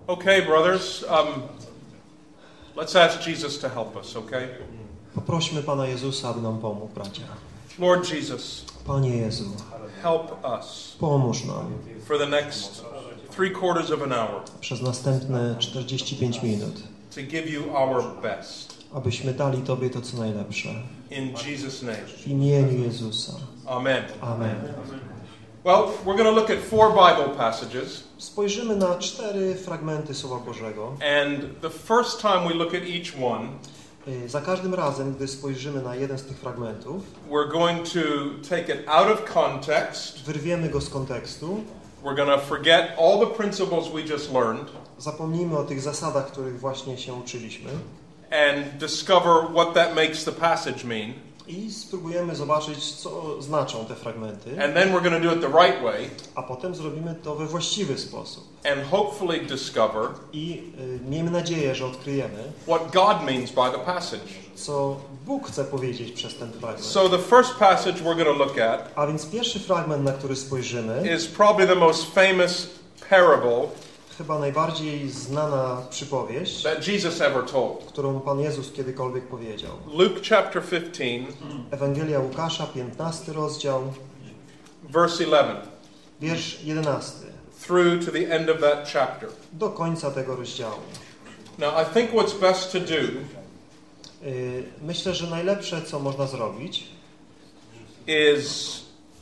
Okay, brothers, let's ask Jesus to help us, okay? Poprośmy Pana Jezusa, aby nam pomógł, bracia. Lord Jesus, Panie Jezu, help us pomóż nam for the next 3/4 of an hour przez następne 45 minut, to give you our best. abyśmy dali Tobie to, co najlepsze. In Jesus' name. W imieniu Jezusa. Amen. Amen. Well, we're going to look at 4 Bible passages. Spojrzymy na 4 fragmenty Słowa Bożego. And the first time we look at each one, Za każdym razem, gdy spojrzymy na jeden z tych fragmentów, we're going to take it out of context. wyrwiemy go z kontekstu, We're going to forget all the principles we just learned zapomnimy o tych zasadach, których właśnie się uczyliśmy and discover what that makes the passage mean. i spróbujemy zobaczyć, co znaczą te fragmenty, And then we're going to do it the right way a potem zrobimy to we właściwy sposób. and hopefully discover I miejmy nadzieję, że odkryjemy, what God means by the passage. co Bóg chce powiedzieć przez ten fragment. So the first passage we're going to look at A więc pierwszy fragment, na który spojrzymy, is probably the most famous parable chyba najbardziej znana przypowieść, that Jesus ever told. którą Pan Jezus kiedykolwiek powiedział. Luke chapter 15, Ewangelia Łukasza, 15 rozdział, verse 11, wiersz 11, through to the end of that chapter. do końca tego rozdziału. Now, I think what's best to do Myślę, że najlepsze, co można zrobić, is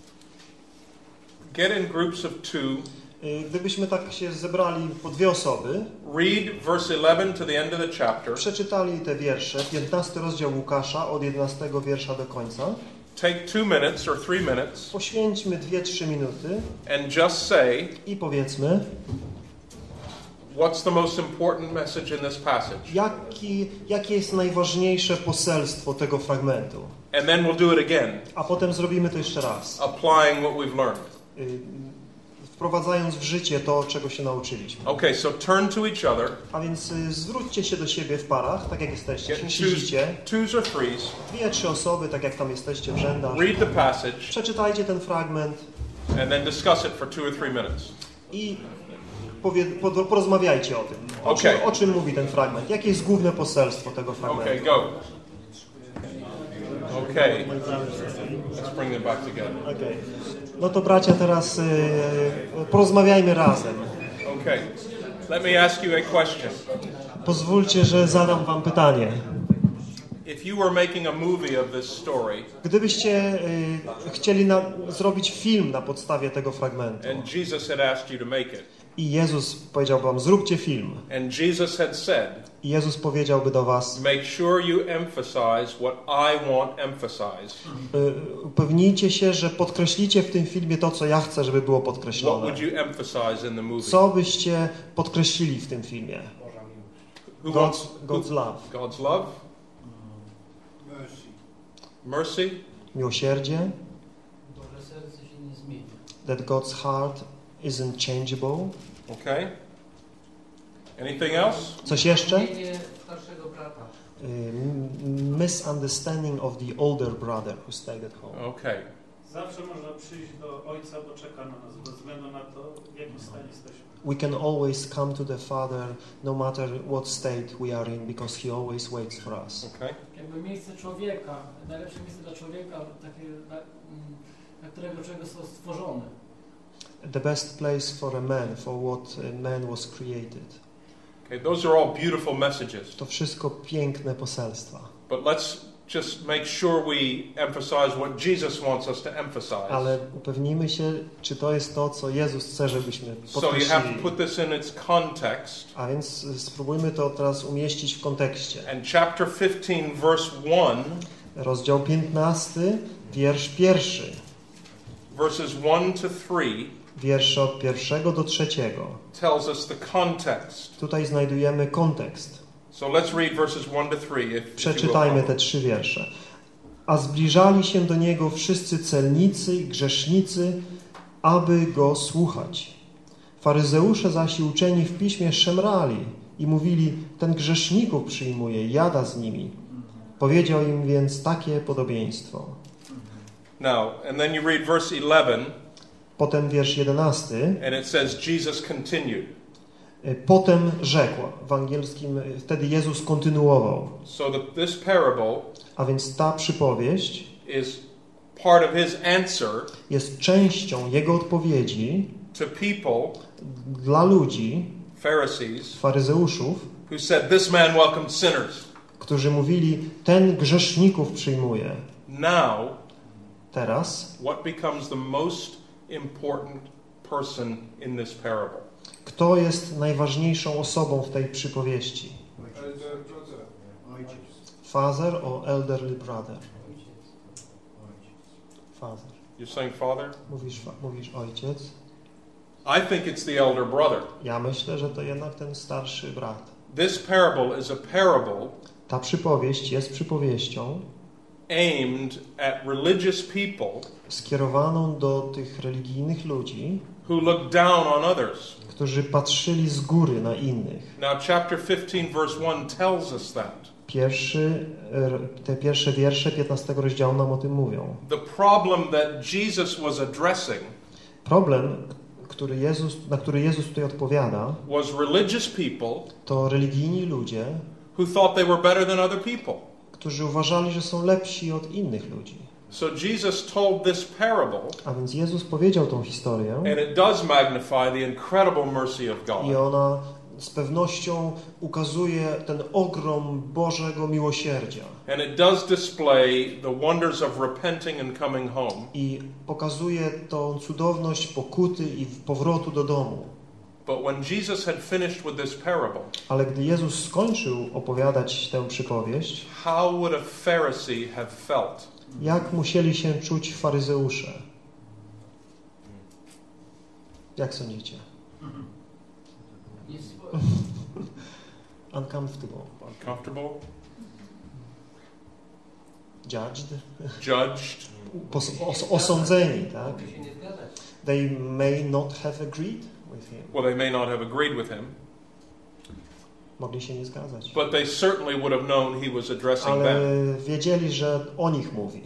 get in groups of 2, gdybyśmy tak się zebrali po 2 osoby, read verse 11 to the end of the chapter, przeczytali te wiersze, 15 rozdział Łukasza, od 11 wiersza do końca, take 2 minutes or 3 minutes, poświęćmy 2-3 minuty and just say, i powiedzmy, what's the most important message in this passage? jakie jest najważniejsze poselstwo tego fragmentu. And then we'll do it again, A potem zrobimy to jeszcze raz, applying what we've learned. wprowadzając w życie to, czego się nauczyliśmy. Okay, so turn to each other. A więc zwróćcie się do siebie w parach, tak jak jesteście, Get siedzicie, twos or threes. 2-3 osoby, tak jak tam jesteście w rzędach. Read the passage Przeczytajcie ten fragment and then discuss it for 2 or 3 minutes. i porozmawiajcie o tym. Okay. O czym mówi ten fragment? Jakie jest główne poselstwo tego fragmentu? Okay, go. Okay. Let's bring them back together. Okay. No to bracia, teraz porozmawiajmy razem. Okay. Let me ask you a question. Pozwólcie, że zadam wam pytanie. If you were making a movie of this story Gdybyście chcieli zrobić film na podstawie tego fragmentu and Jesus had asked you to make it, i Jezus powiedział wam, zróbcie film, and Jesus had said, i Jezus powiedziałby do was, make sure you emphasize what I want emphasized, upewnijcie się, że podkreślicie w tym filmie to, co ja chcę, żeby było what podkreślone. would you emphasize in the movie? Co byście podkreślili w tym filmie? God's love. God's love? Mercy? Miłosierdzie. Boże serce się nie zmienia. That God's heart isn't changeable. Okay. Anything else? Coś jeszcze? Mienie starszego brata. Misunderstanding of the older brother who stayed at home. Okay. Zawsze można przyjść do Ojca, bo czeka na nas, bez względu na to, w jakim stanie jesteśmy. We can always come to the Father no matter what state we are in, because He always waits for us. Okay. Jakby miejsce człowieka, najlepsze miejsce dla człowieka, takie, dla którego człowiek został stworzony. The best place for a man, for what a man was created. Okay, those are all beautiful messages. To wszystko piękne poselstwa. But let's just make sure we emphasize what Jesus wants us to emphasize. Ale upewnijmy się, czy to jest to, co Jezus chce, żebyśmy So you have to podkreślili. put this in its context. A więc spróbujmy to teraz umieścić w kontekście. And chapter 15, verse 1, Rozdział 15, wiersz 1. verses 1 to 3, Wiersze od 1 do 3. tells us the context. Tutaj znajdujemy kontekst. So let's read verses 1 to 3. If you will Przeczytajmy follow. te 3 wiersze. A zbliżali się do Niego wszyscy celnicy i grzesznicy, aby Go słuchać. Faryzeusze zaś i uczeni w piśmie szemrali i mówili, ten grzeszników przyjmuje, jada z nimi. Powiedział im więc takie podobieństwo. Now, and then you read verse 11, Potem wiersz 11. and it says, Jesus continued. Potem rzekła. W angielskim wtedy Jezus kontynuował. So this parable A więc ta przypowieść is part of his answer jest częścią Jego odpowiedzi to people, dla ludzi, Pharisees, faryzeuszów, who said, "This man welcomed sinners." którzy mówili, ten grzeszników przyjmuje. Now, Teraz, what becomes the most important person in this parable? kto jest najważniejszą osobą w tej przypowieści? Father or elderly brother? Father. You're saying father? Mówisz ojciec? I think it's the elder brother. Ja myślę, że to jednak ten starszy brat. This parable is a parable Ta przypowieść jest przypowieścią aimed at religious people skierowaną do tych religijnych ludzi, who look down on others. którzy patrzyli z góry na innych. Now, chapter 15, verse 1 tells us that. Te pierwsze wiersze 15 rozdziału nam o tym mówią. The problem that Jesus was addressing Problem, na który Jezus tutaj odpowiada, was religious people to religijni ludzie, who thought they were better than other people. którzy uważali, że są lepsi od innych ludzi. So Jesus told this parable, A więc Jezus powiedział tą historię and it does magnify the incredible mercy of God. i ona z pewnością ukazuje ten ogrom Bożego miłosierdzia. And it does display the wonders of repenting and coming home. I pokazuje tą cudowność pokuty i powrotu do domu. But when Jesus had finished with this parable, Ale gdy Jezus skończył opowiadać tę przypowieść, how would a Pharisee have felt? jak musieli się czuć faryzeusze? Jak sądzicie? Uncomfortable. Uncomfortable? Judged. Judged? Osądzeni, tak? They may not have agreed with him. Well, they may not have agreed with him, Mogli się nie zgadzać. but they certainly would have known he was addressing Ale them. wiedzieli, że o nich mówi.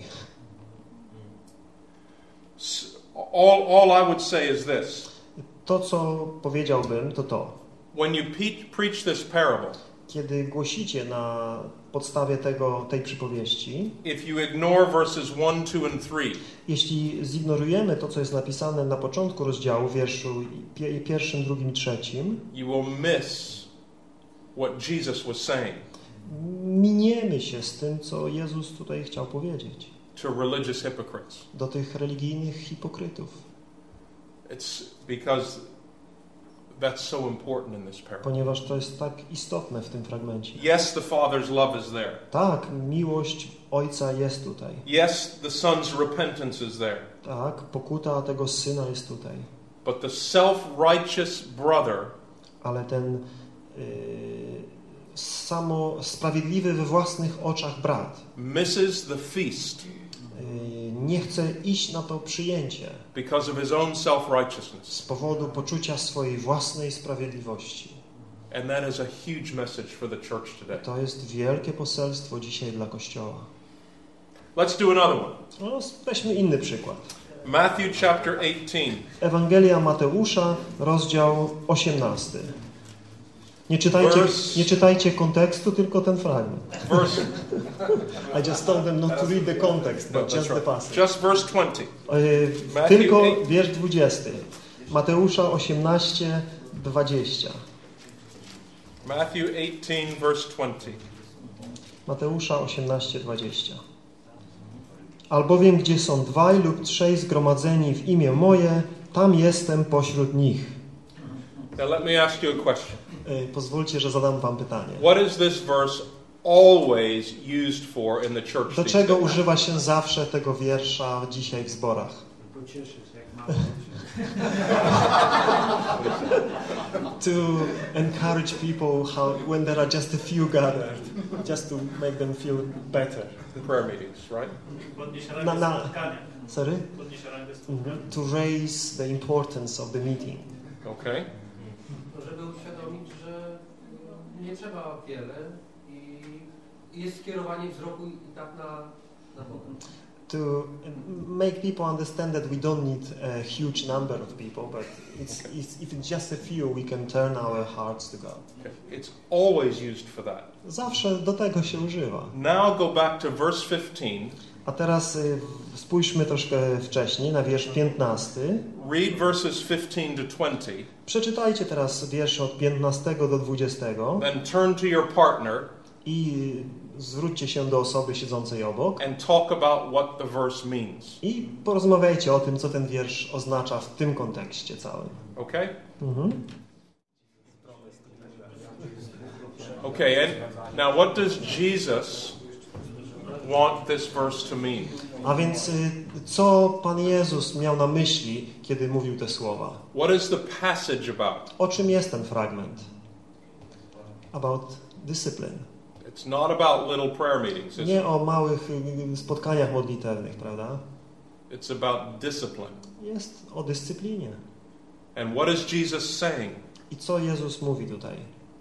All I would say is this. To, co powiedziałbym, to to. When you preach this parable, Kiedy głosicie na podstawie tej przypowieści, if you ignore verses 1, 2, and 3, jeśli zignorujemy to, co jest napisane na początku rozdziału, wierszu pierwszym, drugim i trzecim, you will miss what Jesus was saying miniemy się z tym, co Jezus tutaj chciał powiedzieć to religious hypocrites. do tych religijnych hipokrytów. It's because that's so important in this parable. Ponieważ to jest tak istotne w tym fragmencie. Yes, the Father's love is there. Tak, miłość Ojca jest tutaj. Yes, the Son's repentance is there. Tak, pokuta tego Syna jest tutaj. But the self-righteous brother Ale ten sprawiedliwy we własnych oczach brat misses the feast nie chce iść na to przyjęcie because of his own self-righteousness. z powodu poczucia swojej własnej sprawiedliwości. And that is a huge message for the church today. To jest wielkie poselstwo dzisiaj dla Kościoła. Let's do another one. No, weźmy inny przykład. Matthew chapter 18. Ewangelia Mateusza, rozdział 18. Nie czytajcie kontekstu, tylko ten fragment. I just told them not to read the context, but just the passage. Just verse 20. Tylko wiersz 20. Mateusza 18, 20. Matthew 18, verse 20. Mateusza 18, 20. Albowiem gdzie są dwaj lub trzej zgromadzeni w imię moje, tam jestem pośród nich. Now let me ask you a question. Pozwólcie, że zadam wam pytanie. What is this verse always used for in the church? Do czego używa się zawsze tego wiersza dzisiaj w zborach? To encourage people when there are just a few gathered, just to make them feel better. Prayer meetings, right? Podnieść rangę spotkania. Sorry? Podnieść rangę spotkania. To raise the importance of the meeting. Okay. Żeby uświadomić, że nie trzeba wiele i jest skierowanie wzroku i tak na Boga. to make people understand that we don't need a huge number of people, but if it's just a few, we can turn our hearts to God. Okay. It's always used for that. Zawsze do tego się używa. Now go back to verse 15. A teraz spójrzmy troszkę wcześniej na wiersz 15. Read verses 15 to 20. Przeczytajcie teraz wiersze od 15 do 20 Then turn to your partner i zwróćcie się do osoby siedzącej obok and talk about what the verse means. i porozmawiajcie o tym, co ten wiersz oznacza w tym kontekście całym. Okay? Mhm. Okay, and now what does Jesus want this verse to mean? A więc co Pan Jezus miał na myśli, kiedy mówił te słowa? What is the passage about? O czym jest ten fragment? About discipline. It's not about little prayer meetings. It's, Nie o małych spotkaniach modlitewnych, prawda? it's about discipline. Jest o dyscyplinie. And what is Jesus saying? I co Jezus mówi tutaj?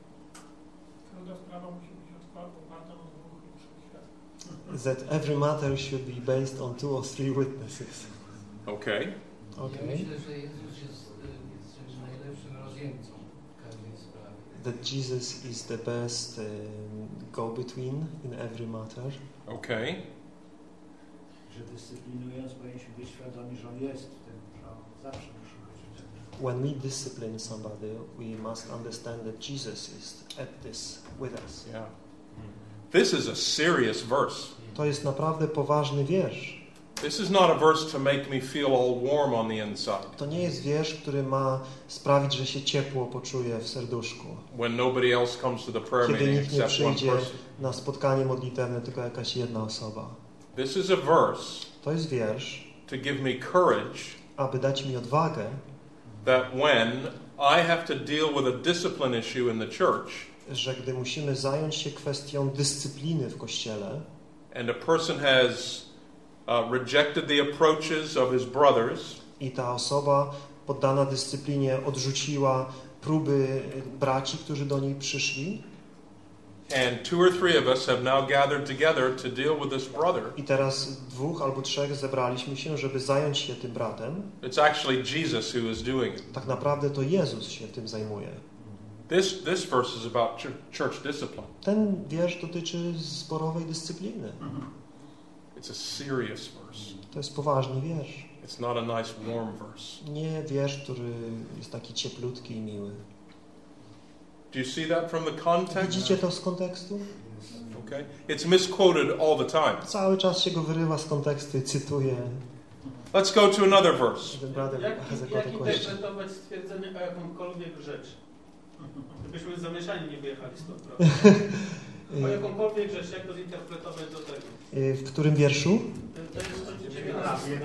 Każda sprawa musi być oparta o 2 lub 3 świadków. That every matter should be based on 2 or 3 witnesses. Okay. Okay. Myślę, że Jezus jest najlepszym rozjemcą w każdej sprawie. That Jesus is the best go-between in every matter. Okay. Że dyscyplinując powinniśmy być świadomi, że On jest w tym, że On zawsze musi być w tym. When we discipline somebody, we must understand that Jesus is at this with us. Yeah. This is a serious verse. To jest naprawdę poważny wiersz. This is not a verse to make me feel all warm on the inside To nie jest wiersz, który ma sprawić, że się ciepło poczuję w serduszku. when nobody else comes to the prayer Kiedy meeting nikt nie except one przyjdzie person. na spotkanie modlitewne, tylko jakaś jedna osoba. This is a verse To jest wiersz, to give me courage aby dać mi odwagę, that when I have to deal with a discipline issue in the church że gdy musimy zająć się kwestią dyscypliny w Kościele and a person has rejected the approaches of his brothers i ta osoba poddana dyscyplinie odrzuciła próby braci, którzy do niej przyszli and 2 or 3 of us have now gathered together to deal with this brother, i teraz 2 albo 3 zebraliśmy się, żeby zająć się tym bratem, it's actually Jesus who is doing it. tak naprawdę to Jezus się tym zajmuje. This verse is about church discipline. Ten wiersz dotyczy zborowej dyscypliny. It's a serious verse. To jest poważny wiersz. It's not a nice warm verse. Nie wiersz, który jest taki cieplutki i miły. Do you see that from the context? Widzicie to z kontekstu? Okay. It's misquoted all the time. Cały czas się go wyrywa z kontekstu i cytuje. Let's go to another verse. Ten brother has a Jak good question. interpretować stwierdzenie o jakąkolwiek rzecz? Gdybyśmy zamieszani nie wyjechali stąd, prawda? O jakąkolwiek rzecz, jak to zinterpretować do tego? W którym wierszu? To jest 19.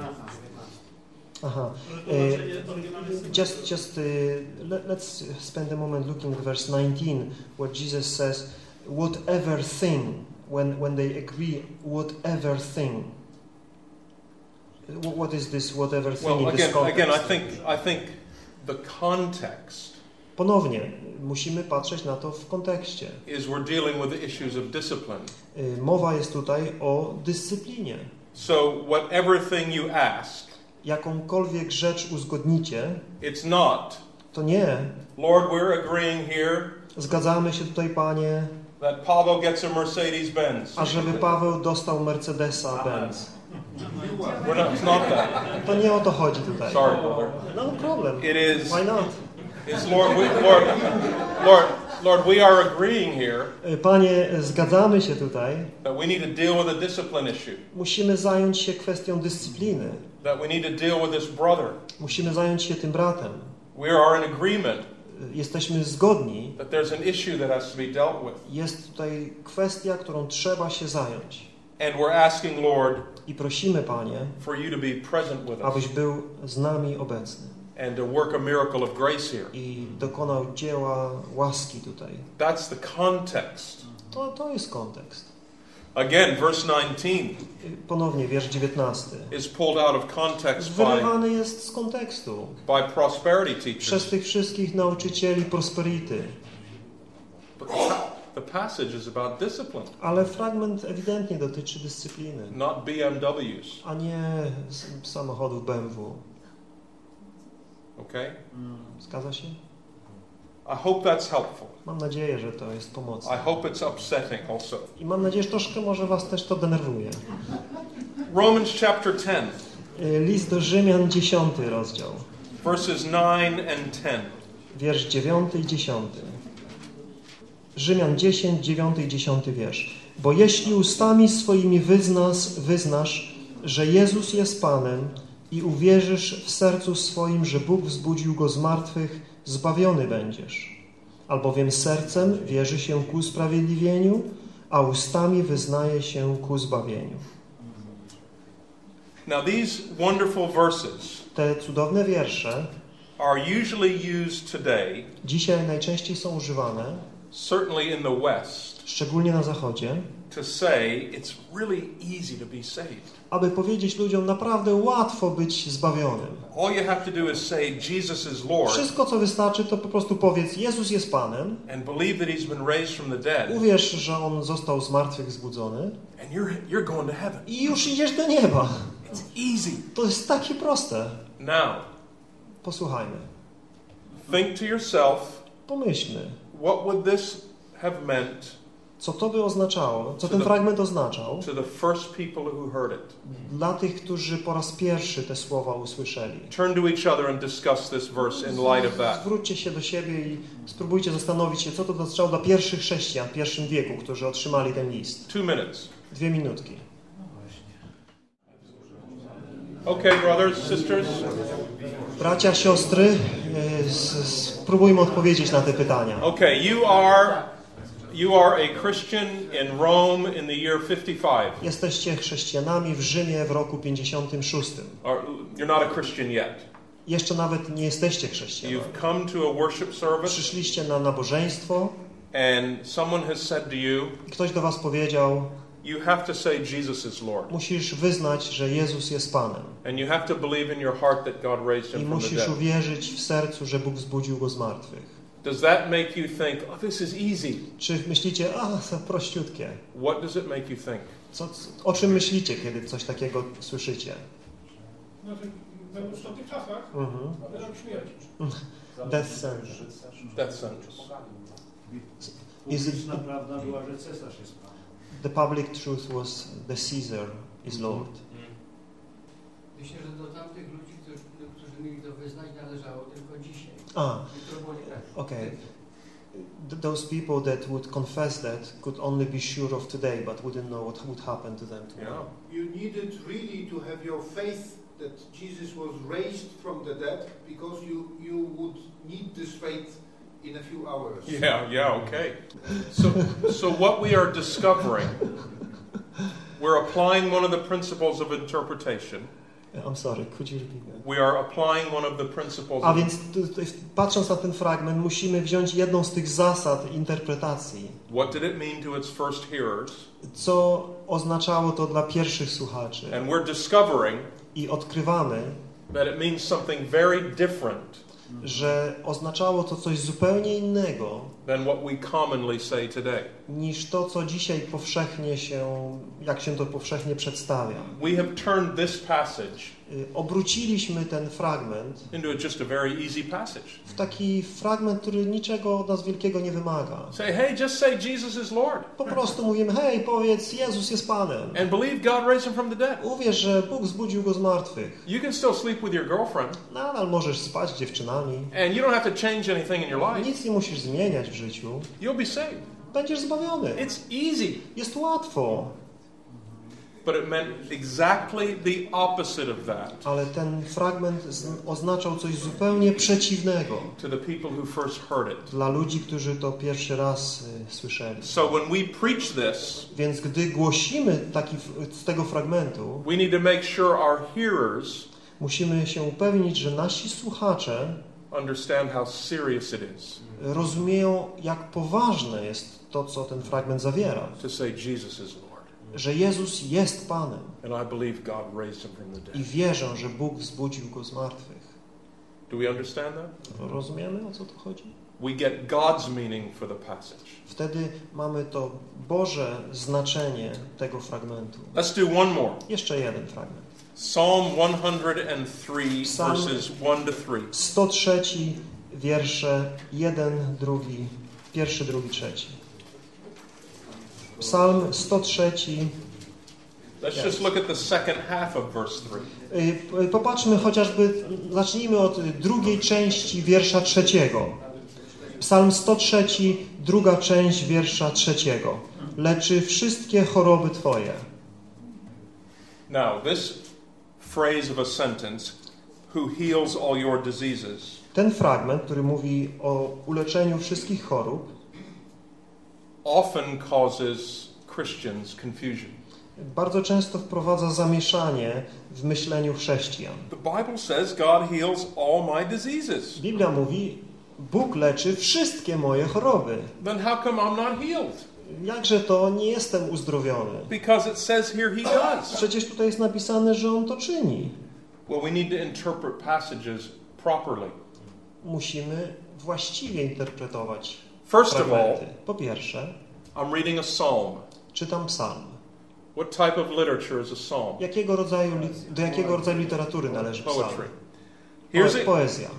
Aha. Może tłumaczenie oryginalne jest Let's spend a moment looking at verse 19, where Jesus says, whatever thing, when they agree, whatever thing. What is this whatever thing Well, in this context? again, I think the context Ponownie, musimy patrzeć na to w kontekście. is we're dealing with the issues of discipline. Mowa jest tutaj o dyscyplinie. So whatever thing you ask, Jakąkolwiek rzecz uzgodnicie, it's not, to nie. Lord, we're agreeing here Zgadzamy się tutaj, Panie, that Pavel gets a Mercedes-Benz. ażeby Paweł dostał Mercedesa-Benz. It's not that. To nie o to chodzi tutaj. Sorry, brother. No problem. It is, Why not? it's Lord, we are agreeing here Panie, zgadzamy się tutaj. that we need to deal with a discipline issue, Musimy zająć się kwestią dyscypliny. that we need to deal with this brother. Musimy zająć się tym bratem. We are in agreement Jesteśmy zgodni. that there's an issue that has to be dealt with. Jest tutaj kwestia, którą trzeba się zająć. And we're asking, Lord, I prosimy, Panie, for you to be present with us abyś był z nami obecny and to work a miracle of grace here. i dokonał dzieła łaski tutaj. That's the context. To jest kontekst. Again, verse 19 Ponownie, wiersz 19. is pulled out of context Wyrywany jest z kontekstu by prosperity przez teachers. tych wszystkich nauczycieli prosperity. The the passage is about discipline, Ale fragment ewidentnie dotyczy dyscypliny, not BMWs. a nie samochodów BMW. Okay? Zgadza się? I hope that's helpful. Mam nadzieję, że to jest pomocne. I hope it's upsetting also. I mam nadzieję, że troszkę może was też to denerwuje. Romans chapter 10, List do Rzymian, 10 rozdział, verses 9 and 10. wiersz 9 i 10. Rzymian 10, 9 i 10 wiersz. Bo jeśli ustami swoimi wyznasz, że Jezus jest Panem i uwierzysz w sercu swoim, że Bóg wzbudził Go z martwych, zbawiony będziesz. Albowiem sercem wierzy się ku sprawiedliwieniu, a ustami wyznaje się ku zbawieniu. Now these wonderful verses Te cudowne wiersze are usually used today, dzisiaj najczęściej są używane, certainly in the West, szczególnie na Zachodzie, to say it's really easy to be saved. aby powiedzieć ludziom, naprawdę łatwo być zbawionym. All you have to do is say Jesus is Lord Wszystko, co wystarczy, to po prostu powiedz, Jezus jest Panem, and believe that He's been raised from the dead, uwierz, że On został z martwych zbudzony and you're going to heaven. i już idziesz do nieba. It's easy. To jest takie proste. Now, Posłuchajmy. think to yourself, Pomyślmy, what would this have meant co to by oznaczało, co ten fragment oznaczał to the first people who heard it? dla tych, którzy po raz pierwszy te słowa usłyszeli. Turn to each other and discuss this verse in light of that. Zwróćcie się do siebie i spróbujcie zastanowić się, co to oznaczało dla pierwszych chrześcijan w pierwszym wieku, którzy otrzymali ten list. 2 minutes. 2 minutki. Okay, brothers, sisters. Bracia, siostry, spróbujmy odpowiedzieć na te pytania. Okay, you are a Christian in Rome in the year 55. Jesteście chrześcijanami w Rzymie w roku 56. Or you're not a Christian yet. Jeszcze nawet nie jesteście chrześcijanami. You've come to a worship service Przyszliście na nabożeństwo and someone has said to you, i ktoś do was powiedział, you have to say Jesus is Lord. musisz wyznać, że Jezus jest Panem. And you have to believe in your heart that God raised I him from the musisz dead. uwierzyć w sercu, że Bóg wzbudził go z martwych. Does that make you think, oh, this is easy? Czy myślicie, to prościutkie? What does it make you think? O czym myślicie, kiedy coś takiego słyszycie? Znaczy, w tamtych czasach wyrok śmierci. Death sentence. Death sentence. Publiczna prawda była, że cesarz jest Panem. The public truth was the Caesar is Lord. Myślę, że do tamtych ludzi, którzy mieli to wyznać, należało tylko dzisiaj. Jutro było nie tak. Okay. Those people that would confess that could only be sure of today, but wouldn't know what would happen to them tomorrow. Yeah. You needed really to have your faith that Jesus was raised from the dead, because you would need this faith in a few hours. Yeah, okay. So what we are discovering, we're applying one of the principles of interpretation. I'm sorry, could you repeat that? We are applying one of the principles A więc patrząc na ten fragment, musimy wziąć jedną z tych zasad interpretacji. What did it mean to its first hearers? Co oznaczało to dla pierwszych słuchaczy? And we're discovering I odkrywamy, that it means something very different że oznaczało to coś zupełnie innego than what we commonly say today. niż to, co dzisiaj powszechnie jak się to powszechnie przedstawia. We have turned this passage Obróciliśmy ten fragment into just a very easy passage. w taki fragment, który niczego od nas wielkiego nie wymaga. Say, hey, just say Jesus is Lord. Po prostu mówimy, hej, powiedz, Jezus jest Panem. And believe God raised him from the dead. Uwierz, że Bóg wzbudził go z martwych. You can still sleep with your girlfriend. Nadal możesz spać z dziewczynami. And you don't have to change anything in your life. Nic nie musisz zmieniać w życiu. You'll be saved. Będziesz zbawiony. It's easy. Jest łatwo. But it meant exactly the opposite of that Ale ten fragment oznaczał coś zupełnie przeciwnego to the people who first heard it. dla ludzi, którzy to pierwszy raz słyszeli. So when we preach this, Więc gdy głosimy z tego fragmentu, we need to make sure our hearers musimy się upewnić, że nasi słuchacze understand how serious it is rozumieją, jak poważne jest to, co ten fragment zawiera. to say Jesus is Lord. Że Jezus jest Panem And I believe God raised him from the i dead. wierzę, że Bóg wzbudził go z martwych. Do we understand that? Rozumiemy, o co tu chodzi? we get God's meaning for the passage. Wtedy mamy to Boże znaczenie tego fragmentu. Let's do one more. Jeszcze jeden fragment. Psalm 103, verses 1 to 3. 103, wiersze 1, 2, 1, 2, 3. Psalm 103. Let's just look at the second half of verse 3. Popatrzmy chociażby, zacznijmy od drugiej części wiersza 3. Psalm 103, druga część wiersza 3. Leczy wszystkie choroby Twoje. Now, this phrase of a sentence, who heals all your diseases, Ten fragment, który mówi o uleczeniu wszystkich chorób, often causes Christians confusion. bardzo często wprowadza zamieszanie w myśleniu chrześcijan. The Bible says God heals all my diseases. Biblia mówi, Bóg leczy wszystkie moje choroby. Then how come I'm not healed? Jakże to nie jestem uzdrowiony? Because it says here he does. Przecież tutaj jest napisane, że On to czyni. Well, we need to interpret passages properly. Musimy właściwie interpretować First of all, fragmenty. Po pierwsze, I'm reading a psalm. czytam psalm. What type of literature is a psalm? Do jakiego rodzaju literatury należy psalm? Poetry. Here's Poezja.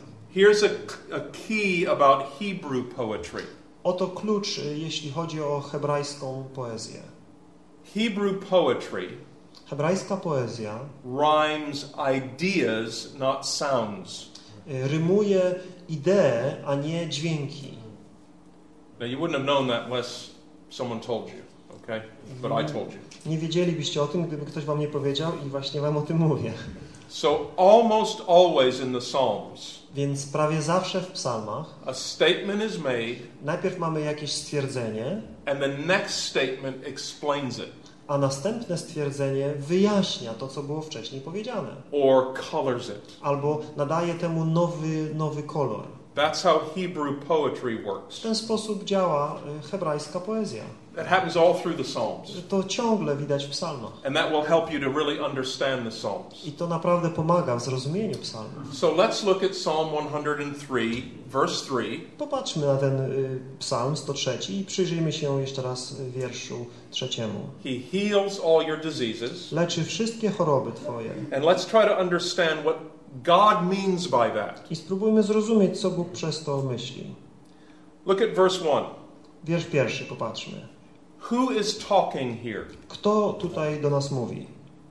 a key about Hebrew poetry. Oto klucz, jeśli chodzi o hebrajską poezję. Hebrew poetry Hebrajska poezja rhymes ideas, not sounds. rymuje idee, a nie dźwięki. Now, you wouldn't have known that unless someone told you, okay? But I told you. Nie wiedzielibyście o tym, gdyby ktoś wam nie powiedział i właśnie wam o tym mówię. So, almost always in the Psalms, Więc prawie zawsze w psalmach a statement is made, najpierw mamy jakieś stwierdzenie, and the next statement explains it, a następne stwierdzenie wyjaśnia to, co było wcześniej powiedziane. or colors it. Albo nadaje temu nowy kolor. That's how Hebrew poetry W works. ten sposób działa hebrajska poezja. That happens all through the Psalms. To ciągle widać w psalmach. And that will help you to really understand the Psalms. I to naprawdę pomaga w zrozumieniu psalmów. So let's look at Psalm 103, verse 3. Popatrzmy na ten psalm 103 i przyjrzyjmy się jeszcze raz wierszu 3. He heals all your diseases. Leczy wszystkie choroby Twoje. And let's try to understand what God means by that. I spróbujmy zrozumieć, co Bóg przez to myśli. Look at verse 1. Wiersz 1, popatrzmy. Who is talking here? Kto tutaj do nas mówi?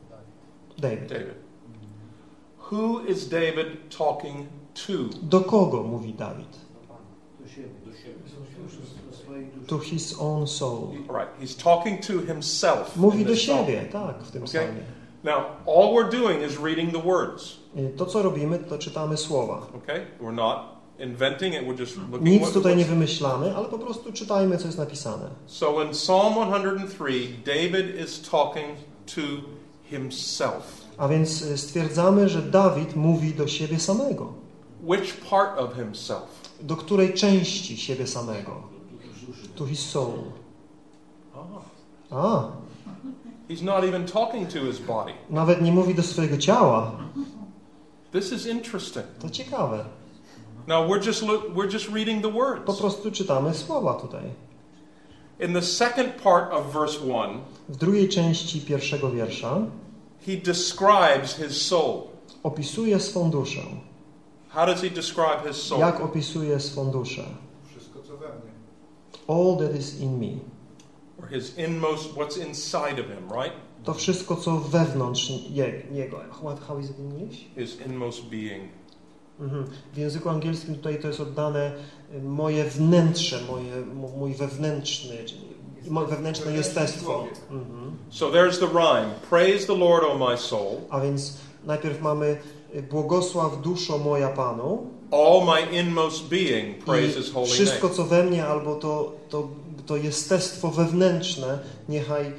David. David. Who is David talking to? Do kogo mówi Dawid? Do siebie. Do swojej duszy. To his own soul. All right, he's talking to himself. Mówi in do this psalm. siebie, tak, w tym Okay. psalmie. Now, all we're doing is reading the words. To, co robimy, to czytamy słowa. Okay? We're not inventing it, we're just looking Nic what tutaj nie what's- wymyślamy, ale po prostu czytajmy, co jest napisane. So in Psalm 103, David is talking to himself. A więc stwierdzamy, że Dawid mówi do siebie samego. Which part of himself? Do której części siebie samego? To his soul. A, He's not even talking to his body. nawet nie mówi do swojego ciała. This is interesting. To ciekawe. Now we're just reading the Po words. prostu czytamy słowa tutaj. In the second part of verse 1, W drugiej części pierwszego wiersza he describes his soul. opisuje swą duszę. How does he describe his soul? Jak opisuje swą duszę? Wszystko co we mnie. All that is in me. Or his inmost, what's inside of him, right? To wszystko, co wewnątrz niego. How is it in English? His inmost being. W języku angielskim tutaj to jest oddane moje wnętrze, mój wewnętrzne jestestwo. So there's the rhyme. Praise the Lord, O my soul. A więc najpierw mamy błogosław duszo moja Panu. All my inmost being praise His holy Wszystko, name. co we mnie, albo to jestestwo wewnętrzne, niechaj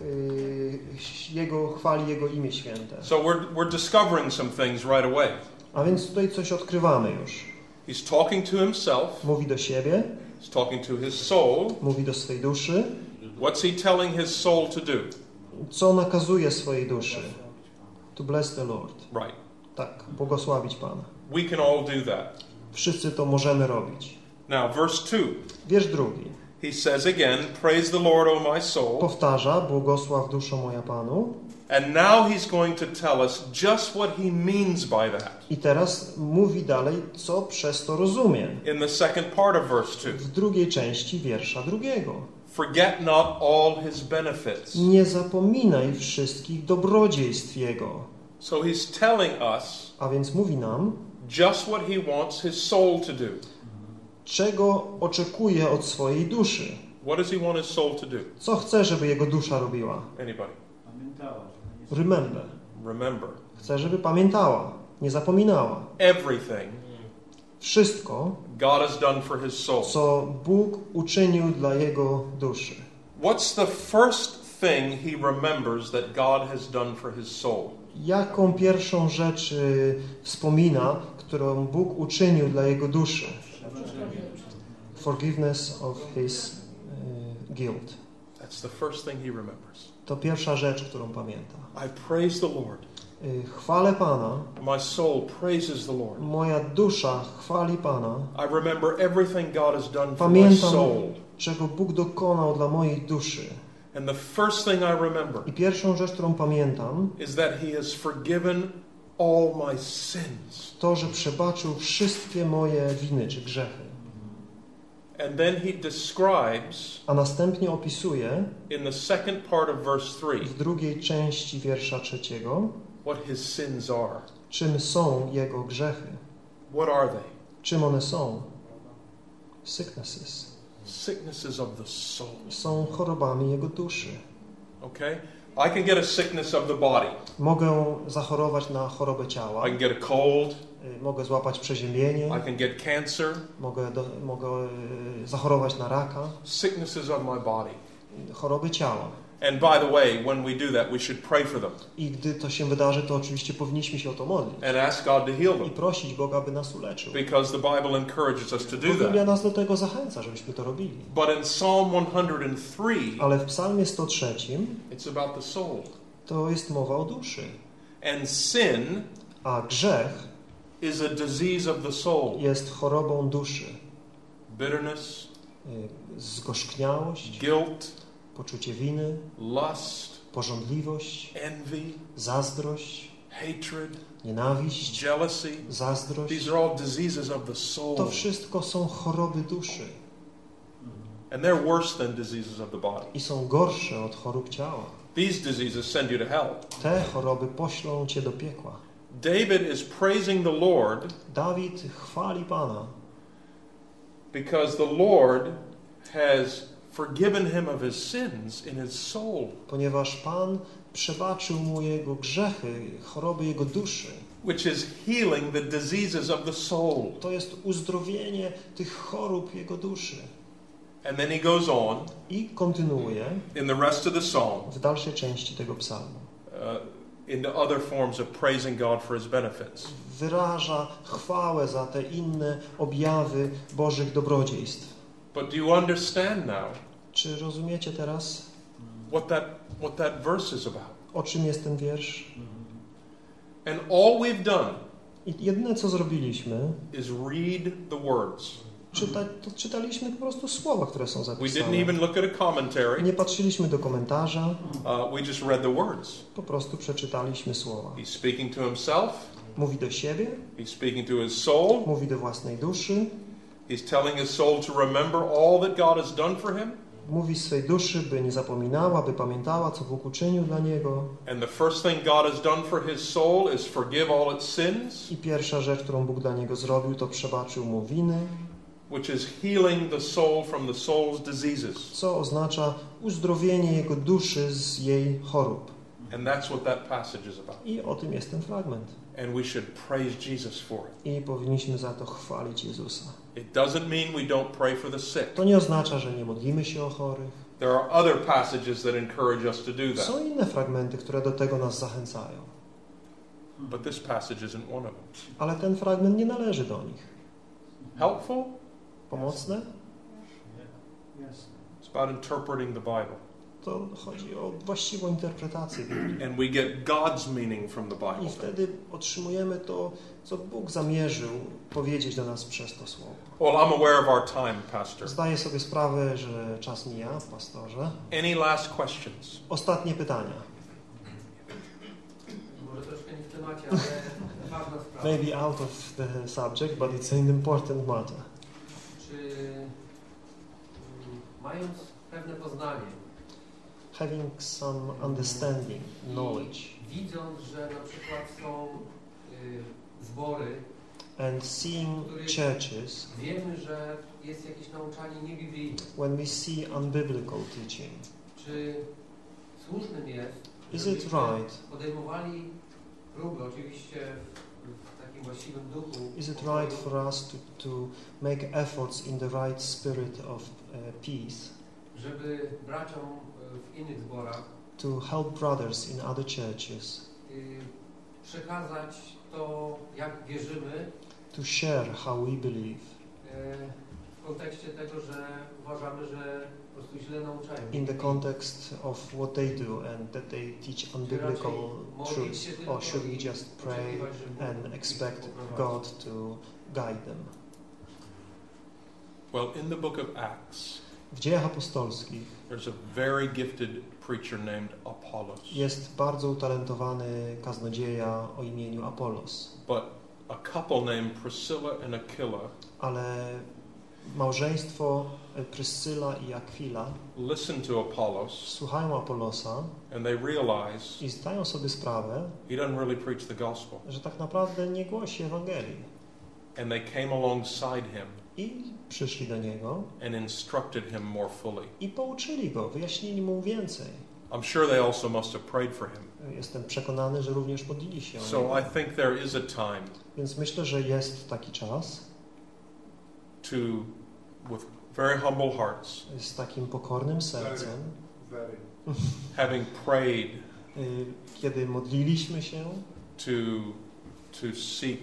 chwali Jego imię święte. So we're discovering some things right away. A więc tutaj coś odkrywamy już. He's talking to himself. Mówi do siebie, He's talking to his soul. mówi do swej duszy. What's he telling his soul to do? Co nakazuje swojej duszy? To bless the Lord. Right. Tak, błogosławić Pana. We can all do that. Wszyscy to możemy robić. Now, verse 2. Wiersz 2. He says again, praise the Lord, O my soul. Powtarza, błogosław duszo moja Panu. And now he's going to tell us just what he means by that. I teraz mówi dalej, co przez to rozumie. In the second part of verse 2. W drugiej części wiersza 2. Forget not all his benefits. Nie zapominaj wszystkich dobrodziejstw Jego. So he's telling us A więc mówi nam, just what he wants his soul to do. czego oczekuje od swojej duszy. What does he want his soul to do? Co chce, żeby jego dusza robiła? Anybody? Pamiętała, że nie Remember. Remember. Chce, żeby pamiętała, nie zapominała. Everything Wszystko, God has done for his soul. co Bóg uczynił dla jego duszy. What's the first thing he remembers that God has done for his soul? Jaką pierwszą rzecz wspomina, którą Bóg uczynił dla jego duszy? Forgiveness of his guilt. That's the first thing he remembers. To pierwsza rzecz, którą pamięta. I praise the Lord. Chwalę Pana. My soul praises the Lord. Moja dusza chwali Pana. I remember everything God has done for my Pamiętam, soul. czego Bóg dokonał dla mojej duszy. And the first thing I remember I pierwszą rzecz, którą pamiętam, is that he has forgiven all my sins. to, że przebaczył wszystkie moje winy czy grzechy. And then he describes A następnie opisuje in the second part of verse 3 w drugiej części wiersza 3, what his sins are. czym są jego grzechy. What are they? Czym one są? Sicknesses. Sicknesses of the soul. Są chorobami jego duszy. Okay? I can get a sickness of the body. Mogę zachorować na chorobę ciała. I can get a cold. Mogę złapać przeziębienie. I can get cancer. Mogę zachorować na raka. Sicknesses of my body. Choroby ciała. And by the way, when we do that, we should pray for them. I gdy to się wydarzy, to oczywiście powinniśmy się o to modlić. And ask God to heal I them. prosić Boga, by nas uleczył. Because the Bible encourages us to do Biblia that. nas do tego zachęca, żebyśmy to robili. But in Psalm 103, Ale w Psalmie 103 it's about the soul. to jest mowa o duszy. And sin A grzech is a disease of the soul. jest chorobą duszy. Bitterness, Zgorzkniałość, guilt, poczucie winy, lust, pożądliwość, envy, zazdrość, hatred, nienawiść, jealousy. zazdrość. These are all diseases of the soul. To wszystko są choroby duszy And they're worse than diseases of the body. i są gorsze od chorób ciała. These diseases send you to hell. Te choroby poślą cię do piekła. David is praising the Lord Dawid chwali Pana, because the Lord has forgiven him of his sins in his soul, ponieważ Pan przebaczył mu jego grzechy, choroby jego duszy. which is healing the diseases of the soul. To jest uzdrowienie tych chorób jego duszy. And then he goes on I kontynuuje in the rest of the psalm w dalszej części tego psalmu. into other forms of praising God for his benefits. Wyraża chwałę za te inne objawy Bożych dobrodziejstw. But do you understand now Czy rozumiecie teraz, what that verse is about? o czym jest ten wiersz? And all we've done I jedyne, co zrobiliśmy, is read the words. czytaliśmy po prostu słowa, które są We didn't zapisane. even look at a commentary. Nie patrzyliśmy do komentarza, We just read the words. po prostu przeczytaliśmy słowa. He's speaking to himself. Mówi do siebie, He's speaking to his soul. mówi do własnej duszy, He's telling his soul to remember all that God has done for him. mówi swej duszy, by nie zapominała, by pamiętała, co Bóg uczynił dla niego. And the first thing God has done for his soul is forgive all its sins, I pierwsza rzecz, którą Bóg dla niego zrobił, to przebaczył mu winy, which is healing the soul from the soul's diseases. co oznacza uzdrowienie jego duszy z jej chorób. And that's what that passage is about. I o tym jest ten fragment. And we should praise Jesus for it. I powinniśmy za to chwalić Jezusa. It doesn't mean we don't pray for the sick. To nie oznacza, że nie modlimy się o chorych. There are other passages that encourage us to do that. Są inne fragmenty, które do tego nas zachęcają. But this passage isn't one of them. Ale ten fragment nie należy do nich. Helpful? Pomocne? Jasne. It's about interpreting the Bible. to chodzi o właściwą interpretację Biblii. And we get God's meaning from the Bible. I wtedy otrzymujemy to, co Bóg zamierzył powiedzieć do nas przez to słowo. Well, I'm aware of our time, Pastor. Zdaję sobie sprawę, że czas mija, pastorze. Any last questions? Ostatnie pytania. Może troszkę nie w temacie, ale ważna sprawa. Maybe out of the subject, but it's an important matter. Czy mając pewne poznanie, Having some understanding, knowledge, widząc, że na przykład są zbory, and seeing churches, wiemy, że jest jakieś nauczanie niebiblijne. when we see unbiblical teaching, Czy słusznym jest, is it żebyśmy right? podejmowali próby, oczywiście w takim właściwym duchu, Is it right for us to make efforts in the right spirit of peace, żeby braciom w innych zborach to help brothers in other churches, przekazać to, jak wierzymy, to share how we believe, w kontekście tego, że uważamy, że po prostu źle nauczają. in the context of what they do and that they teach unbiblical truths, or should we just pray and expect God to guide them? Well, in the book of Acts, W Dziejach Apostolskich there's a very gifted preacher named Apollos. jest bardzo utalentowany kaznodzieja o imieniu Apollos, But a couple named Priscilla and Aquila ale małżeństwo Pryscyla i Akwila listen to Apollos słuchają Apollosa and they realize i zdają sobie sprawę, he doesn't really preach the gospel. że tak naprawdę nie głosi Ewangelii. And they came alongside him I przyszli do niego and instructed him more fully. i pouczyli go, wyjaśnili mu więcej. I'm sure they also must have prayed for him. Jestem przekonany, że również modlili się o So niego. I think there is a time Więc myślę, że jest taki czas to, with very humble hearts, z takim pokornym sercem, Very. having prayed kiedy modliliśmy się, to seek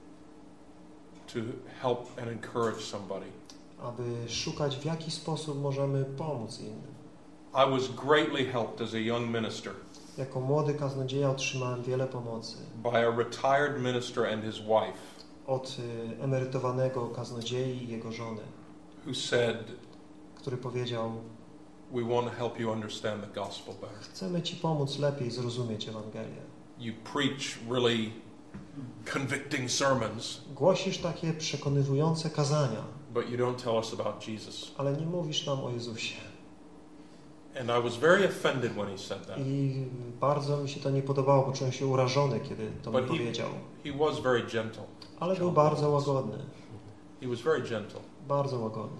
to help and encourage somebody. aby szukać, w jaki sposób możemy pomóc innym. I was greatly helped as a young minister Jako młody kaznodzieja otrzymałem wiele pomocy by a retired minister and his wife od emerytowanego kaznodziei i jego żony, who said, który powiedział: we want to help you understand the gospel better. chcemy Ci pomóc lepiej zrozumieć Ewangelię. You preach really convicting sermons, Głosisz takie przekonywujące kazania, but you don't tell us about Jesus. ale nie mówisz nam o Jezusie. And I was very offended when he said that. I bardzo mi się to nie podobało, poczułem się urażony, kiedy to mi But powiedział. he was very gentle. Ale był bardzo łagodny, He was very gentle. bardzo łagodny.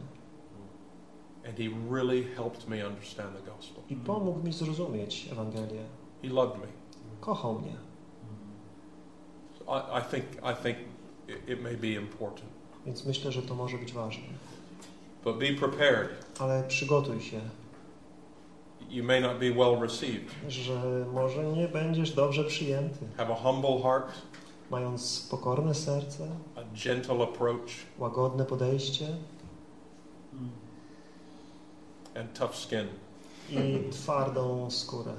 And he really helped me understand the gospel. I pomógł mi zrozumieć Ewangelię. He loved me. Kochał mnie. So I think it may be important. Więc myślę, że to może być ważne. But be prepared. Ale przygotuj się, You may not be well received. że może nie będziesz dobrze przyjęty. Have a humble heart, Mając pokorne serce, a gentle approach, łagodne podejście and tough skin. i twardą skórę.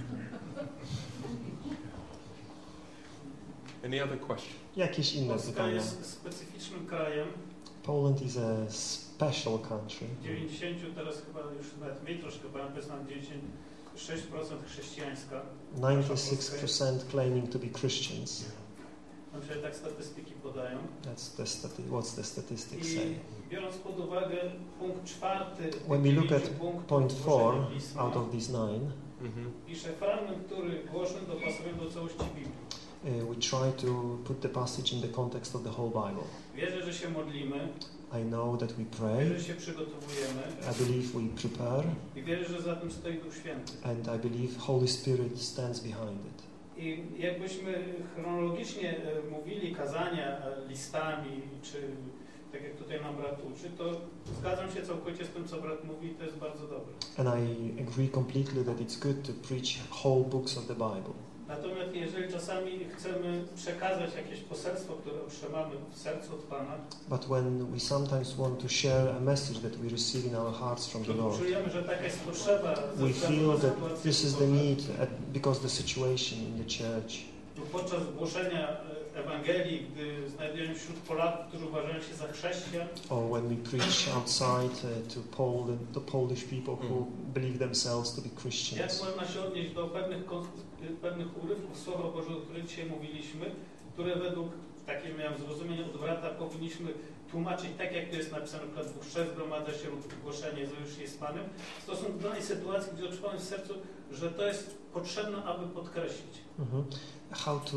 Any other question? Jakieś inne Polska pytania? jest specyficznym krajem. Poland is a special country. 90, teraz chyba już nawet mniej troszkę, bo jest na 96% chrześcijańska. 96% claiming to be Christians. Znaczy, tak statystyki podają. What's the statistics I say? biorąc pod uwagę punkt 4, When we look at point 4 pisma, out of these 9, pisze fragment, który głoszę dopasowuję do całości Biblii. we try to put the passage in the context of the whole Bible. Wierzę, że się modlimy, I know that we wierzę, pray, że się przygotowujemy I believe we prepare, i wierzę, że za tym stoi Duch Święty. and I believe Holy Spirit stands behind it. I jakbyśmy chronologicznie mówili kazania listami, czy tak jak tutaj nam brat uczy, to zgadzam się całkowicie z tym, co brat mówi i to jest bardzo dobre. And I agree completely that it's good to preach whole books of the Bible. Natomiast jeżeli czasami chcemy przekazać jakieś poselstwo, które otrzymamy w sercu od Pana, but when we sometimes want to share a message that we receive in our hearts from the Lord, czujemy, że taka jest potrzeba ze we względu feel na that sytuację this is the need because the situation in the church, lub podczas głoszenia Ewangelii, gdy znajdują się wśród Polaków, którzy uważają się za chrześcijan, or when we preach outside to the Polish people who believe themselves to be jak Christians. można się odnieść do pewnych urywków Słowa Bożego, o których dzisiaj mówiliśmy, które według, takie miałem zrozumienie od brata, powinniśmy tłumaczyć tak, jak to jest napisane, na przykład 2-3 zgromadza się lub głoszenie już jest z Panem, w stosunku do danej sytuacji, gdzie odczuwamy w sercu, że to jest potrzebne, aby podkreślić. How to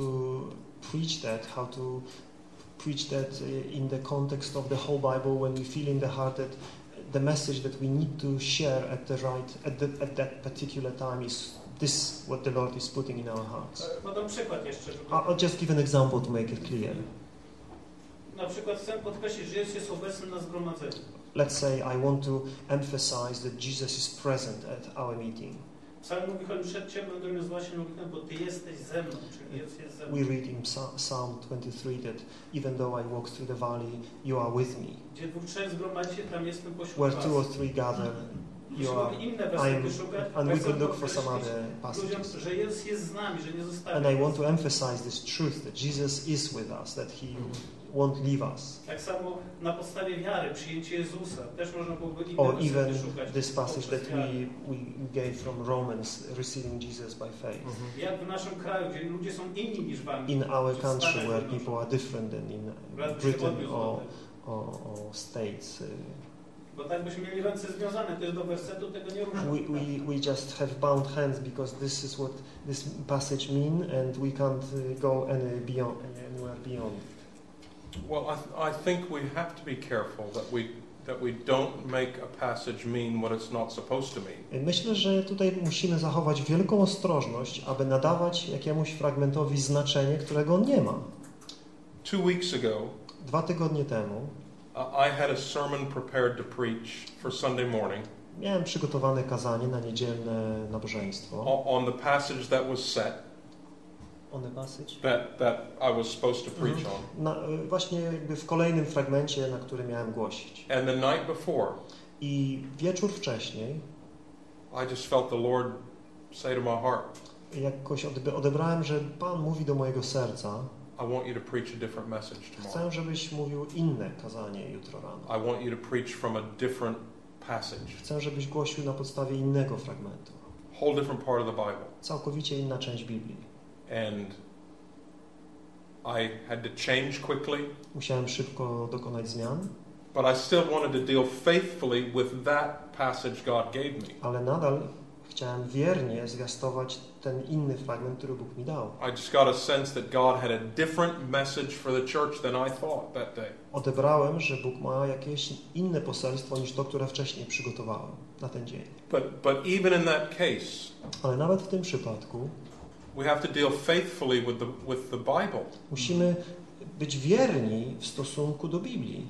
preach that in the context of the whole Bible, when we feel in the heart that the message that we need to share at that particular time is this what the Lord is putting in our hearts. Podam przykład jeszcze. I'll just give an example to make it clear. Na przykład chcę podkreślić, że Jezus jest obecny na zgromadzeniu. Let's say I want to emphasize that Jesus is present at our meeting. Psalm mówi, choć przed ciemną drogą jest właśnie mówię, bo Ty jesteś ze mną, czyli Jezus jest ze mną. We read in Psalm 23 that even though I walk through the valley, you are with me. Gdzie 2-3 zgromadzi się, tam jestem pośród Where was. 2 or 3 gather, you are. And we could look for some other passages. Że Jezus jest z nami, że nie zostawi. And I want to emphasize this truth that Jesus is with us, that He won't leave us. Tak samo na podstawie wiary, przyjęcie Jezusa, też można byłoby inne Or even wersety szukać. this passage that poprzez wiarę. we gave from Romans, receiving Jesus by faith. Jak w naszym kraju, gdzie ludzie są inni niż w Anglii. In our czy w country, Stanach where Zjednoczonych. people are different than in Brat by się Britain odniósł do tego. or States. Bo tak byśmy mieli ręce związane, to jest do wersetu, tego nie rusza. We just have bound hands because this is what this passage mean, and we can't go anywhere beyond. Well, I think we have to be careful that we don't make a passage mean what it's not supposed to mean. Myślę, że tutaj musimy zachować wielką ostrożność, aby nadawać jakiemuś fragmentowi znaczenie, którego on nie ma. 2 weeks ago, 2 tygodnie temu I had a sermon prepared to preach for Sunday morning miałem przygotowane kazanie na niedzielne nabożeństwo. on the passage that was set On the passage? that I was supposed to preach on. Właśnie jakby w kolejnym fragmencie, na który miałem głosić. And the night before, I wieczór wcześniej I just felt the Lord say to my heart, jakoś odebrałem, że Pan mówi do mojego serca: I want you to preach a different message tomorrow. chcę, żebyś mówił inne kazanie jutro rano. I want you to preach from a different passage, Chcę, żebyś głosił na podstawie innego fragmentu. whole different part of the Bible. Całkowicie inna część Biblii. And I had to change quickly, Musiałem szybko dokonać zmian, but I still wanted to deal faithfully with that passage God gave me. ale nadal chciałem wiernie zwiastować ten inny fragment, który Bóg mi dał. I just got a sense that God had a different message for the church than I thought that day. Odebrałem, że Bóg ma jakieś inne poselstwo niż to, które wcześniej przygotowałem na ten dzień. But even in that case, Ale nawet w tym przypadku we have to deal faithfully with the Bible. musimy być wierni w stosunku do Biblii.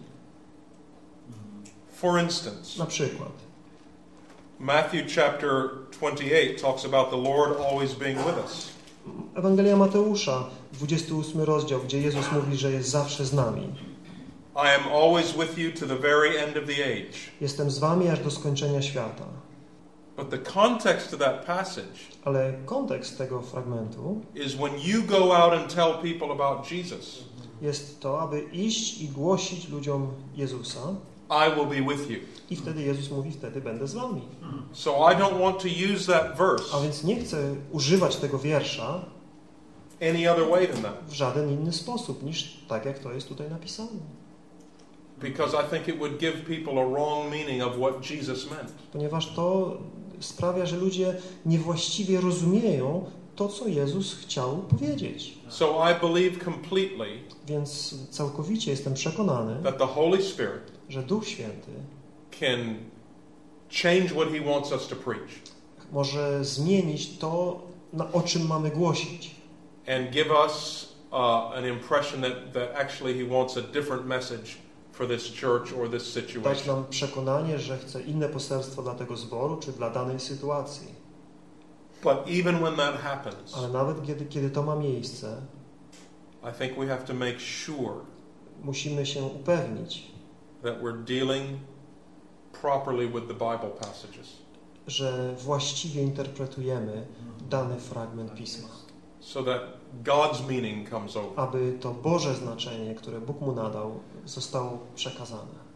For instance, Na przykład Matthew chapter 28 talks about the Lord always being with us. Ewangelia Mateusza, 28 rozdział, gdzie Jezus mówi, że jest zawsze z nami. I am always with you to the very end of the age. Jestem z wami aż do skończenia świata. But the context of that passage Ale kontekst tego fragmentu is when you go out and tell people about Jesus, jest to, aby iść i głosić ludziom Jezusa. I will be with you. I wtedy Jezus mówi, wtedy będę z wami. So I don't want to use that verse A więc nie chcę używać tego wiersza any other way than that, w żaden inny sposób niż tak, jak to jest tutaj napisane. because I think it would give people a wrong meaning of what Jesus meant. Ponieważ to sprawia, że ludzie niewłaściwie rozumieją to, co Jezus chciał powiedzieć. So I believe completely Więc całkowicie jestem przekonany, that the Holy Spirit że Duch Święty can change what He wants us to preach może zmienić to, o czym mamy głosić. and give us an impression that actually He wants a different message for this church or this Dać situation. nam przekonanie, że chce inne poselstwo dla tego zboru, czy dla danej sytuacji. But even when that happens, Ale nawet kiedy to ma miejsce, I think we have to make sure musimy się upewnić, that we're dealing properly with the Bible passages. że właściwie interpretujemy dany fragment Pisma. So that God's meaning comes over. Aby to Boże znaczenie, które Bóg mu nadał, zostało przekazane.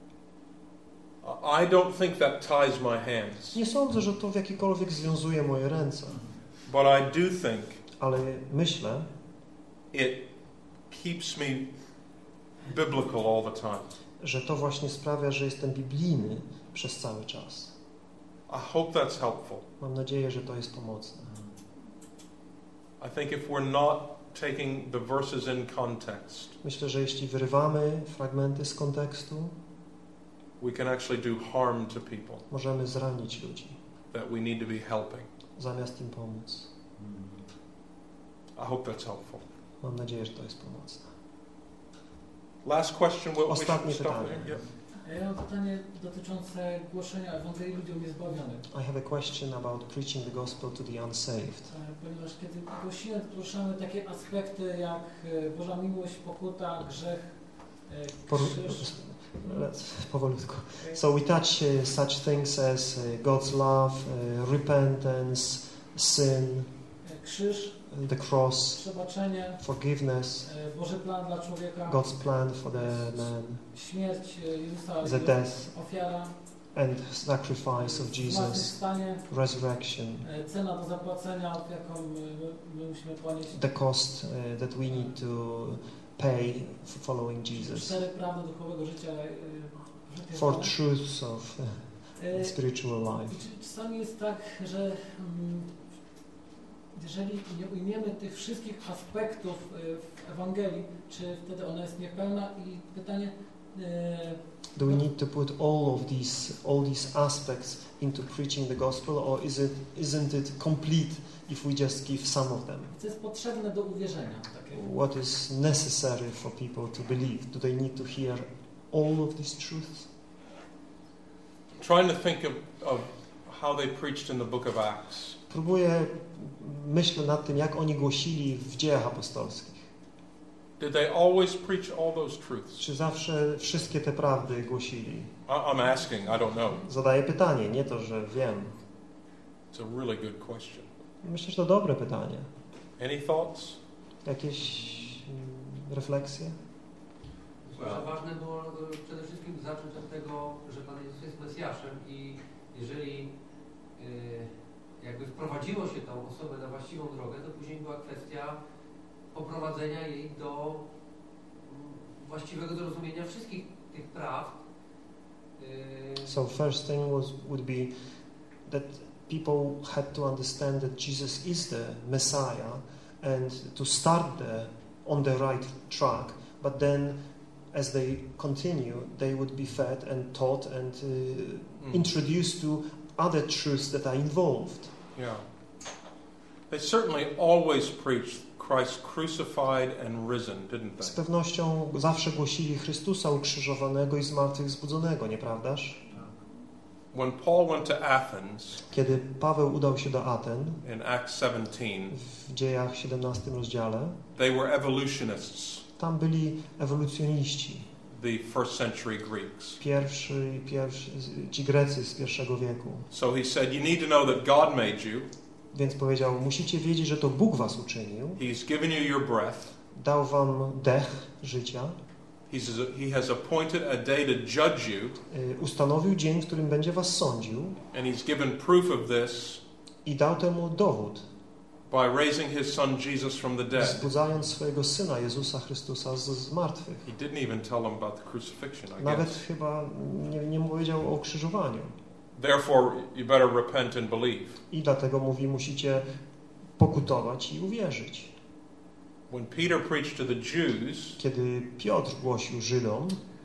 I don't think that ties my hands. Nie sądzę, że to w jakikolwiek związuje moje ręce. But I do think Ale myślę, it keeps me biblical all the time. że to właśnie sprawia, że jestem biblijny przez cały czas. I hope that's helpful. Mam nadzieję, że to jest pomocne. I think if we're not taking the verses in context, Myślę, że jeśli wyrywamy fragmenty z kontekstu, we can actually do harm to people możemy zranić ludzi, that we need to be helping. zamiast im pomóc. I hope that's helpful. Mam nadzieję, że to jest pomocne. Last question. Ostatnie pytanie. Ja mam pytanie dotyczące głoszenia Ewangelii ludziom niezbawionym. I have a question about preaching the gospel to the unsaved. Ponieważ kiedy głosimy, poruszamy takie aspekty jak Boża miłość, pokuta, grzech, krzyż. Powolutku. So we touch such things as God's love, repentance, sin, krzyż, the cross, przebaczenie, forgiveness, Boży plan dla człowieka, God's plan for the man, śmierć Jezusa, the death ofiara, and sacrifice of Jesus, zmartwychwstanie, resurrection, cena do zapłacenia, jaką my musimy ponieść, the cost that we need to pay for following Jesus, 4 prawdy duchowego życia. for truths of spiritual life. Czasami jest tak, że jeżeli nie ujmiemy tych wszystkich aspektów w Ewangelii, czy wtedy ona jest niepełna? I pytanie... Do we need to put all these aspects into preaching the gospel, or isn't it complete if we just give some of them? Co jest potrzebne do uwierzenia? What is necessary for people to believe? Do they need to hear all of these truths? Trying to think of how they preached in the book of Acts. Myślę nad tym, jak oni głosili w Dziejach Apostolskich. Did they always preach all those truths? Czy zawsze wszystkie te prawdy głosili? I'm asking, I don't know. Zadaję pytanie, nie to, że wiem. It's a really good question. Myślę, że to dobre pytanie. Any thoughts? Jakieś refleksje? Ważne było przede wszystkim zacząć od tego, że Pan Jezus jest Mesjaszem i jeżeli jakby wprowadziło się tą osobę na właściwą drogę, to później była kwestia poprowadzenia jej do właściwego zrozumienia wszystkich tych prawd. So first thing would be that people had to understand that Jesus is the Messiah and to start on the right track, but then as they continue, they would be fed and taught and introduced to other truths that are involved. Yeah. They certainly always preached Christ crucified and risen, didn't they? Z pewnością zawsze głosili Chrystusa ukrzyżowanego i zmartwychwzbudzonego, nieprawdaż? When Paul went to Athens, kiedy Paweł udał się do Aten, in Acts 17, w Dziejach 17 rozdziale, they were evolutionists. Tam byli ewolucjoniści. The first century Greeks. Ci Grecy z pierwszego wieku. So he said, you need to know that God made you. Więc powiedział, musicie wiedzieć, że to Bóg was uczynił. He's given you your breath. Dał wam dech życia. He has appointed a day to judge you. Ustanowił dzień, w którym będzie was sądził. And he's given proof of this. I dał temu dowód. By raising his son Jesus from the dead. Wzbudzając swojego syna Jezusa Chrystusa z martwych. He didn't even tell them about the crucifixion, I Nawet guess. chyba nie powiedział o krzyżowaniu. Therefore, you better repent and believe. I dlatego mówi, musicie pokutować i uwierzyć. When Peter preached to the Jews, kiedy Piotr głosił Żydom,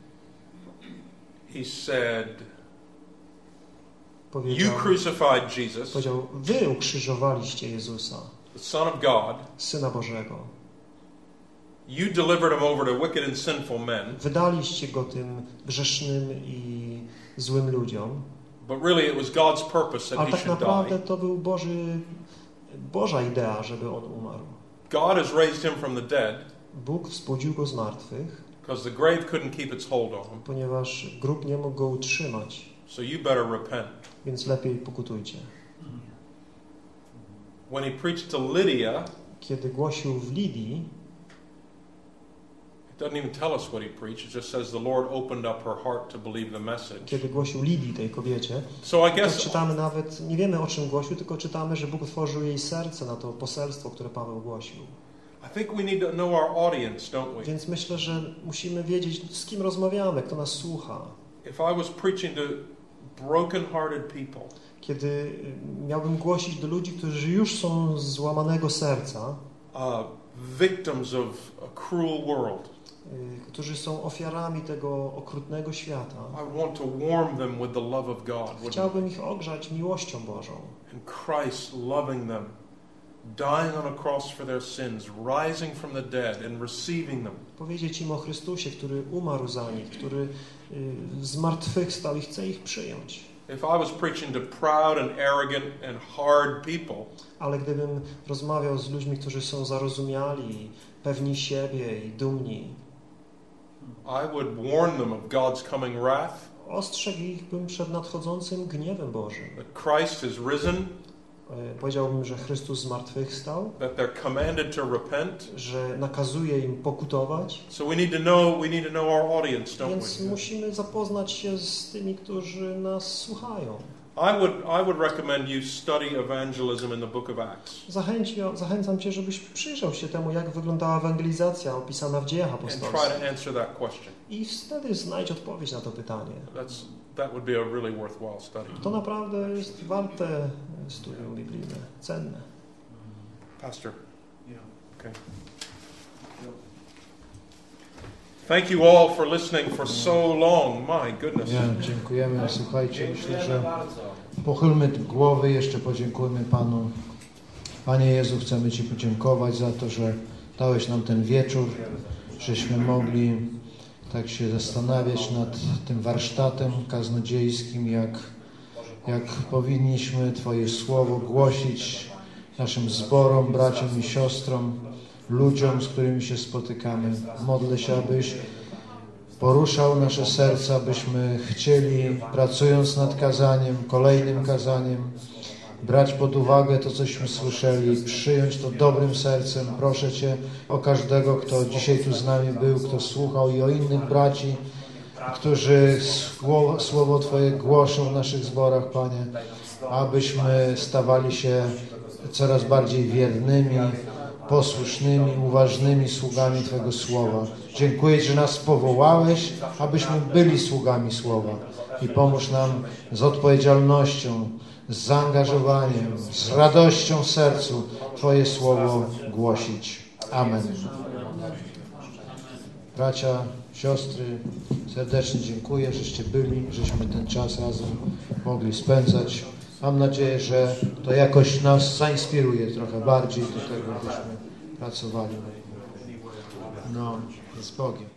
he said, powiedział, you crucified Jesus, powiedział, wy ukrzyżowaliście Jezusa, the Son of God. Syna Bożego. You delivered him over to wicked and sinful men. Wydaliście go tym grzesznym i złym ludziom. But really it was God's purpose that Ale he tak should naprawdę die. to był Boża idea, żeby on umarł. God has raised him from the dead Bóg wzbudził go z martwych, because the grave couldn't keep its hold on him. ponieważ grób nie mógł go utrzymać, So you better repent. więc lepiej pokutujcie. When he preached to Lydia, Kiedy głosił w Lidii, it doesn't even tell us what he preached. It just says the Lord opened up her heart to believe the message. kiedy głosił Lidii, tej kobiecie, So I to guess czytamy nawet, nie wiemy o czym głosił, tylko czytamy, że Bóg otworzył jej serce na to poselstwo, które Paweł głosił. I think we need to know our audience, don't we? Więc myślę, że musimy wiedzieć, z kim rozmawiamy, kto nas słucha. If I was preaching to broken-hearted people, Kiedy miałbym głosić do ludzi, którzy już są złamanego serca, victims of a cruel world, którzy są ofiarami tego okrutnego świata, I would want to warm them with the love of God, wouldn't I? chciałbym ich ogrzać miłością Bożą. And Christ loving them, dying on a cross for their sins, rising from the dead and receiving them. Powiedzieć im o Chrystusie, który umarł za nich, który zmartwychwstał i chce ich przyjąć. If I was preaching to proud and arrogant and hard people, Ale gdybym rozmawiał z ludźmi, którzy są zarozumiali, pewni siebie i dumni, I would warn them of God's coming wrath, ostrzegł ich bym przed nadchodzącym gniewem Bożym. that Christ has risen, Powiedziałbym, że Chrystus zmartwychwstał, that they're commanded to repent. że nakazuje im pokutować. So we need to know our audience, don't Więc we? musimy zapoznać się z tymi, którzy nas słuchają. I would recommend you study evangelism in the book of Acts Zachęcam Cię, żebyś przyjrzał się temu, jak wyglądała ewangelizacja opisana w Dziejach and try Apostolskich. to answer that question. I wtedy znajdź odpowiedź na to pytanie. That would be a really worthwhile study. To naprawdę jest warte studium biblijne, cenne. Pastor. Yeah. Okay. Thank you all for listening for so long. My goodness. Dziękujemy. Słuchajcie, myślę, że pochylmy głowy, jeszcze podziękujmy Panu. Panie Jezu, chcemy Ci podziękować za to, że dałeś nam ten wieczór, żeśmy mogli tak się zastanawiać nad tym warsztatem kaznodziejskim, jak powinniśmy Twoje słowo głosić naszym zborom, braciom i siostrom, ludziom, z którymi się spotykamy. Modlę się, abyś poruszał nasze serca, abyśmy chcieli, pracując nad kazaniem, kolejnym kazaniem, brać pod uwagę to, cośmy słyszeli, przyjąć to dobrym sercem. Proszę Cię o każdego, kto dzisiaj tu z nami był, kto słuchał, i o innych braci, którzy słowo Twoje głoszą w naszych zborach, Panie, abyśmy stawali się coraz bardziej wiernymi, posłusznymi, uważnymi sługami Twojego Słowa. Dziękuję Ci, że nas powołałeś, abyśmy byli sługami Słowa, i pomóż nam z odpowiedzialnością, z zaangażowaniem, z radością w sercu Twoje Słowo głosić. Amen. Bracia, siostry, serdecznie dziękuję, żeście byli, żeśmy ten czas razem mogli spędzać. Mam nadzieję, że to jakoś nas zainspiruje trochę bardziej do tego, byśmy pracowali. No, z Bogiem.